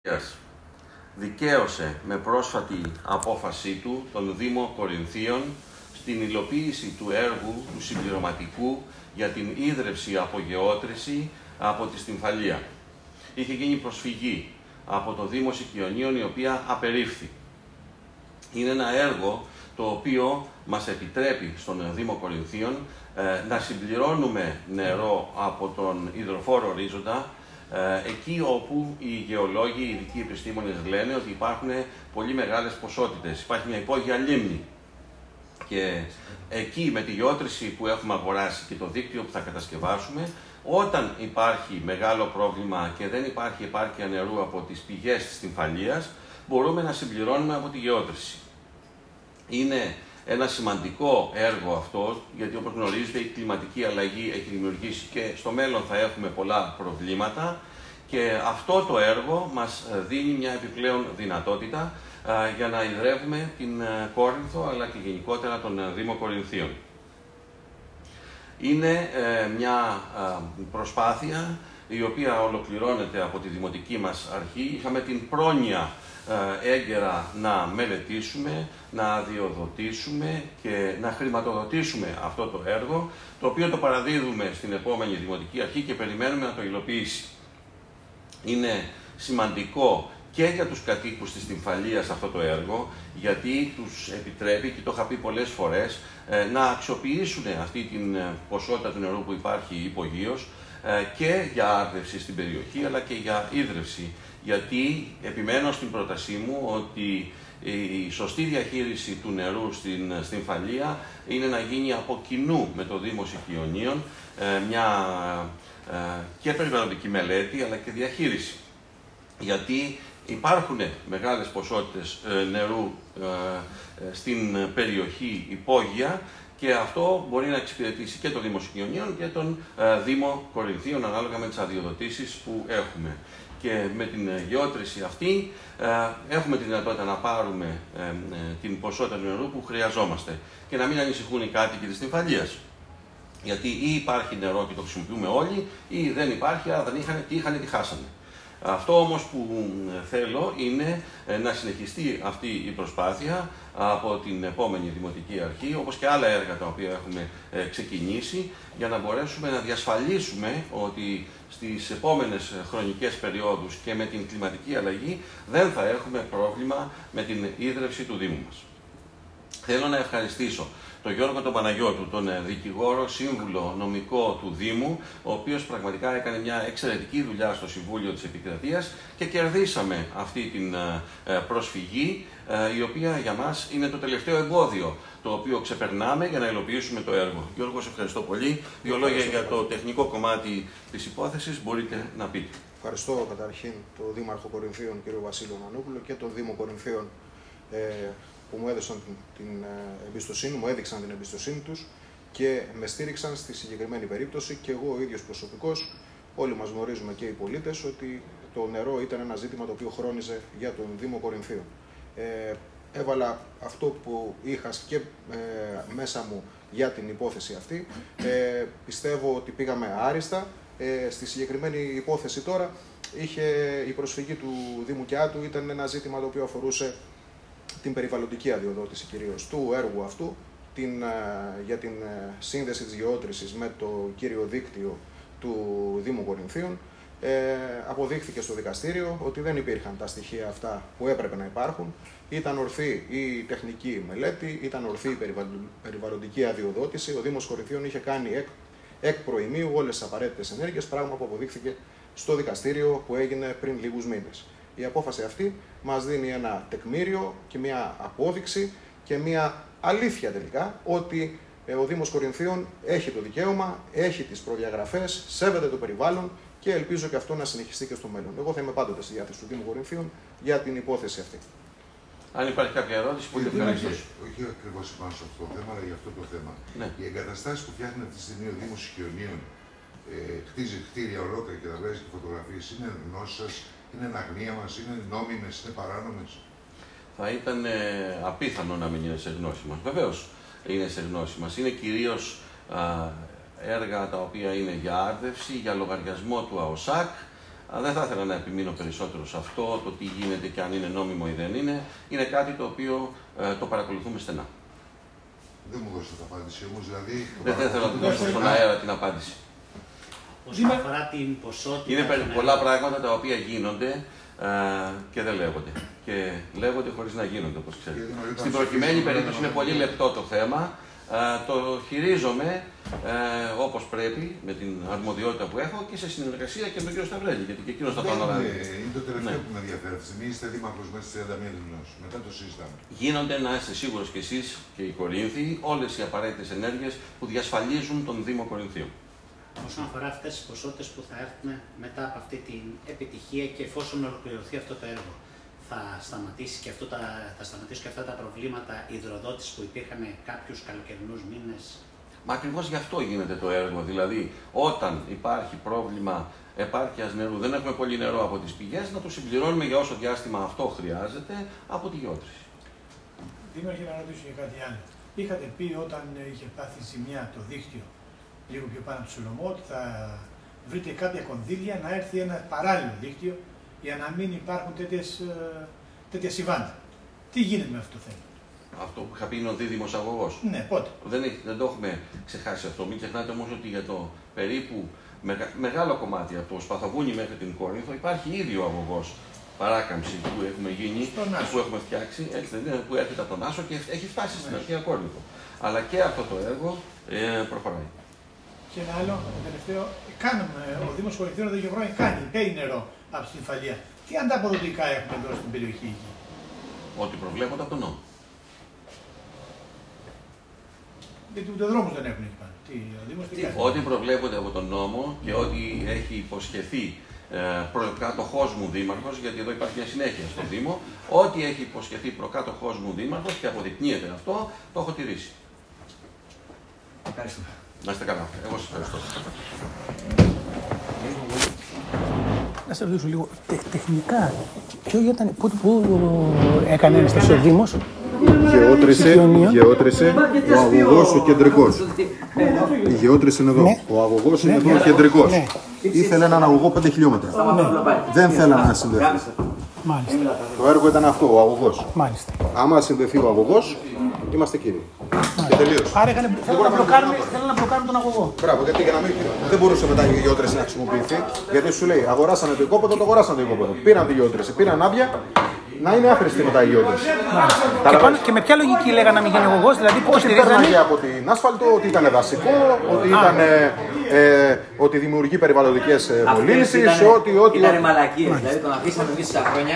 δικαίωσε με πρόσφατη απόφασή του τον Δήμο Κορινθίων στην υλοποίηση του έργου του συμπληρωματικού για την ίδρυυση απογεώτρηση από τη Στυμφαλία. Είχε γίνει προσφυγή από το Δήμο Σικιονίων, η οποία απερίφθη. Είναι ένα έργο το οποίο μας επιτρέπει στον Δήμο Κορινθίων να συμπληρώνουμε νερό από τον υδροφόρο ορίζοντα, εκεί όπου οι γεωλόγοι, οι ειδικοί επιστήμονες λένε ότι υπάρχουν πολύ μεγάλες ποσότητες. Υπάρχει μια υπόγεια λίμνη και εκεί με τη γεώτρηση που έχουμε αγοράσει και το δίκτυο που θα κατασκευάσουμε, όταν υπάρχει μεγάλο πρόβλημα και δεν υπάρχει επάρκεια νερού από τις πηγές της Στυμφαλίας, μπορούμε να συμπληρώνουμε από τη γεώτρηση. Είναι ένα σημαντικό έργο αυτό, γιατί όπως γνωρίζετε η κλιματική αλλαγή έχει δημιουργήσει και στο μέλλον θα έχουμε πολλά προβλήματα και αυτό το έργο μας δίνει μια επιπλέον δυνατότητα για να ιδρεύουμε την Κόρινθο αλλά και γενικότερα τον Δήμο Κορινθίων. Είναι μια προσπάθεια η οποία ολοκληρώνεται από τη δημοτική μας αρχή. Είχαμε την πρόνοια έγκαιρα να μελετήσουμε, να αδειοδοτήσουμε και να χρηματοδοτήσουμε αυτό το έργο, το οποίο το παραδίδουμε στην επόμενη δημοτική αρχή και περιμένουμε να το υλοποιήσει. Είναι σημαντικό και για τους κατοίκους της Στυμφαλίας αυτό το έργο, γιατί τους επιτρέπει, και το είχα πει πολλές φορές, να αξιοποιήσουν αυτή την ποσότητα του νερού που υπάρχει υπογείως και για άρδευση στην περιοχή, αλλά και για ίδρυυση. Γιατί επιμένω στην πρότασή μου ότι η σωστή διαχείριση του νερού στην Στυμφαλία είναι να γίνει από κοινού με το Δήμο Σικιονίων μια και περιβαλλοντική μελέτη αλλά και διαχείριση. Γιατί υπάρχουν μεγάλες ποσότητες νερού στην περιοχή υπόγεια και αυτό μπορεί να εξυπηρετήσει και το Δήμο Σικιονίων και τον Δήμο Κορινθίων ανάλογα με τις αδειοδοτήσεις που έχουμε. Και με την γεώτρηση αυτή έχουμε τη δυνατότητα να πάρουμε την ποσότητα του νερού που χρειαζόμαστε και να μην ανησυχούν οι κάτοικοι της Στυμφαλίας. Γιατί ή υπάρχει νερό και το χρησιμοποιούμε όλοι, ή δεν υπάρχει, άρα δεν είχαν, τι είχαν, τι χάσανε. Αυτό όμως που θέλω είναι να συνεχιστεί αυτή η προσπάθεια από την επόμενη Δημοτική Αρχή, όπως και άλλα έργα τα οποία έχουμε ξεκινήσει, για να μπορέσουμε να διασφαλίσουμε ότι στις επόμενες χρονικές περιόδους και με την κλιματική αλλαγή δεν θα έχουμε πρόβλημα με την ίδρυυση του Δήμου μας. Θέλω να ευχαριστήσω τον Γιώργο τον Παναγιώτου, τον δικηγόρο, σύμβουλο νομικό του Δήμου, ο οποίος πραγματικά έκανε μια εξαιρετική δουλειά στο Συμβούλιο της Επικρατείας και κερδίσαμε αυτή την προσφυγή, η οποία για μας είναι το τελευταίο εμπόδιο, το οποίο ξεπερνάμε για να υλοποιήσουμε το έργο. Γιώργο, σε ευχαριστώ πολύ. Δύο λόγια για το τεχνικό κομμάτι της υπόθεσης μπορείτε να πείτε. Ευχαριστώ καταρχήν τον Δήμαρχο Κορινθίων, κ. Βασίλειο Μανόπουλο, και τον Δήμο Κορινθίων που μου έδωσαν την εμπιστοσύνη, μου έδειξαν την εμπιστοσύνη τους και με στήριξαν στη συγκεκριμένη περίπτωση και εγώ ο ίδιος προσωπικώς. Όλοι μας γνωρίζουμε και οι πολίτες ότι το νερό ήταν ένα ζήτημα το οποίο χρόνιζε για τον Δήμο Κορινθίων. Έβαλα αυτό που είχα και μέσα μου για την υπόθεση αυτή. Πιστεύω ότι πήγαμε άριστα. Στη συγκεκριμένη υπόθεση τώρα η προσφυγή του Δήμου Κιάτου ήταν ένα ζήτημα το οποίο αφορούσε την περιβαλλοντική αδειοδότηση κυρίως του έργου αυτού, για την σύνδεση της γεώτρησης με το κύριο δίκτυο του Δήμου Κορινθίων. Αποδείχθηκε στο δικαστήριο ότι δεν υπήρχαν τα στοιχεία αυτά που έπρεπε να υπάρχουν. Ήταν ορθή η τεχνική μελέτη, ήταν ορθή η περιβαλλοντική αδειοδότηση. Ο Δήμος Κορινθίων είχε κάνει εκ προημίου όλες τις απαραίτητες ενέργειες, πράγμα που αποδείχθηκε στο δικαστήριο που έγινε πριν λίγους μήνες. Η απόφαση αυτή μας δίνει ένα τεκμήριο και μια απόδειξη και μια αλήθεια τελικά ότι ο Δήμος Κορινθίων έχει το δικαίωμα, έχει τις προδιαγραφές, σέβεται το περιβάλλον και ελπίζω και αυτό να συνεχιστεί και στο μέλλον. Εγώ θα είμαι πάντοτε στη διάθεση του Δήμου Κορινθίων για την υπόθεση αυτή. Αν υπάρχει κάποια ερώτηση, που όχι ακριβώς πάνω σε αυτό το θέμα, αλλά για αυτό το θέμα. Ναι. Οι εγκαταστάσεις που φτιάχνει αυτή τη στιγμή ο Δήμος Σικιονίων, χτίζει κτίρια ολόκληρα και τα βγάζει και φωτογραφίες, είναι γνώσεις σας, είναι εν αγνία μας, είναι νόμιμες, είναι παράνομες? Θα ήταν απίθανο να μην είναι σε γνώση μας. Βεβαίως είναι σε γνώση μας. Είναι κυρίως έργα τα οποία είναι για άρδευση, για λογαριασμό του ΑΟΣΑΚ, Δεν θα ήθελα να επιμείνω περισσότερο σε αυτό, το τι γίνεται και αν είναι νόμιμο ή δεν είναι. Είναι κάτι το οποίο το παρακολουθούμε στενά. Δεν μου δώσετε απάντηση όμως, δηλαδή... Δεν θα ήθελα να του δώσω στον αέρα την απάντηση. Όσον αφορά την ποσότητα... Είναι πολλά πράγματα τα οποία γίνονται και δεν λέγονται. Και λέγονται χωρίς να γίνονται, όπως ξέρετε. Στην προκειμένη περίπτωση είναι πολύ λεπτό το θέμα. Το χειρίζομαι όπως πρέπει, με την αρμοδιότητα που έχω και σε συνεργασία και με τον κύριο Σταυρέλη, γιατί και εκείνος θα το αναλάβει. Είναι το τελευταίο που με ενδιαφέρει. Αυτή τη στιγμή είστε δήμαρχος μέσα στις 31 του μηνός. Μετά το συζητάμε. Γίνονται, να είστε σίγουρος κι εσείς και οι Κορίνθιοι, όλες οι απαραίτητες ενέργειες που διασφαλίζουν τον Δήμο Κορινθίων. Όσον αφορά αυτές τις ποσότητες που θα έρθουν μετά από αυτή την επιτυχία και εφόσον ολοκληρωθεί αυτό το έργο, θα σταματήσουν και αυτά τα προβλήματα υδροδότησης που υπήρχαν κάποιους καλοκαιρινούς μήνες? Μα ακριβώς γι' αυτό γίνεται το έργο. Δηλαδή, όταν υπάρχει πρόβλημα επάρκειας νερού, δεν έχουμε πολύ νερό από τις πηγές, να το συμπληρώνουμε για όσο διάστημα αυτό χρειάζεται από τη γεώτρηση. Δήμαρχε, να ρωτήσω για κάτι άλλο. Είχατε πει όταν είχε πάθει ζημιά το δίκτυο λίγο πιο πάνω από το Σολομό ότι θα βρείτε κάποια κονδύλια να έρθει ένα παράλληλο δίκτυο για να μην υπάρχουν τέτοια συμβάντα. Τι γίνεται με αυτό το θέμα? Αυτό που είχα πει είναι ο δίδυμος αγωγός. Ναι, πότε? Δεν το έχουμε ξεχάσει αυτό. Μην ξεχνάτε όμως ότι για το περίπου μεγάλο κομμάτι από το Σπαθαβούνι μέχρι την Κόρινθο υπάρχει ήδη ο αγωγός παράκαμψη που έχουμε γίνει, που έχουμε φτιάξει, έτσι δεν είναι, που έρχεται από τον Άσο και έχει φτάσει στην αρχαία Κόρινθο. Αλλά και αυτό το έργο προχωράει. Και ένα άλλο, τελευταίο, ο Δήμος Κορινθίων εδώ και χρόνια παίρνει νερό από την Φαλία. Τι ανταποδοτικά έχουμε εδώ στην περιοχή εκεί? Ό,τι προβλέπονται από τον νόμο. Γιατί ούτε δρόμους δεν έχουν εκεί πάνω. Ό,τι προβλέπονται από τον νόμο και ό,τι έχει υποσχεθεί προκάτοχός μου δήμαρχος, γιατί εδώ υπάρχει μια συνέχεια στο Δήμο, ό,τι έχει υποσχεθεί προκάτοχός μου δήμαρχος και αποδεικνύεται αυτό, το έχω τηρήσει. Ευχαριστούμε. Να είστε καλά. Εγώ σας ευχαριστώ. Να σε ρωτήσω λίγο τεχνικά. Πού έκανε ένσταση ο Δήμος? Γεώτρησε ο αγωγός ο κεντρικός. Η γεώτρηση είναι εδώ. Ναι. Ο αγωγός είναι εδώ ο κεντρικός. Ναι. Ήθελε έναν αγωγό 5 χιλιόμετρα. Ναι. Δεν θέλανε να συνδεθεί. Μάλιστα. Το έργο ήταν αυτό, ο αγωγός. Μάλιστα. Άμα συνδεθεί ο αγωγός, είμαστε κύριοι. Και τελείως. Άρα θέλουν να μπλοκάρουν τον αγωγό. Μπράβο, γιατί για να μην. Δεν μπορούσε μετά η γεώτρηση να χρησιμοποιηθεί. Γιατί σου λέει, αγοράσανε το οικόπεδο, το αγοράσανε το οικόπεδο. Πήραν τη γεώτρηση, πήραν άδεια. Να είναι άχρηστη μετά η γεώτρηση. Και με ποια λογική λέγανε να μην γίνει αγωγός, δηλαδή πώς στηρίζανε από την άσφαλτο, ότι ήταν δασικό, ότι δημιουργεί περιβαλλοντικές μολύνσεις, ότι. Ήταν μαλακίες, δηλαδή τον αφήσαμε εμείς στα χρόνια.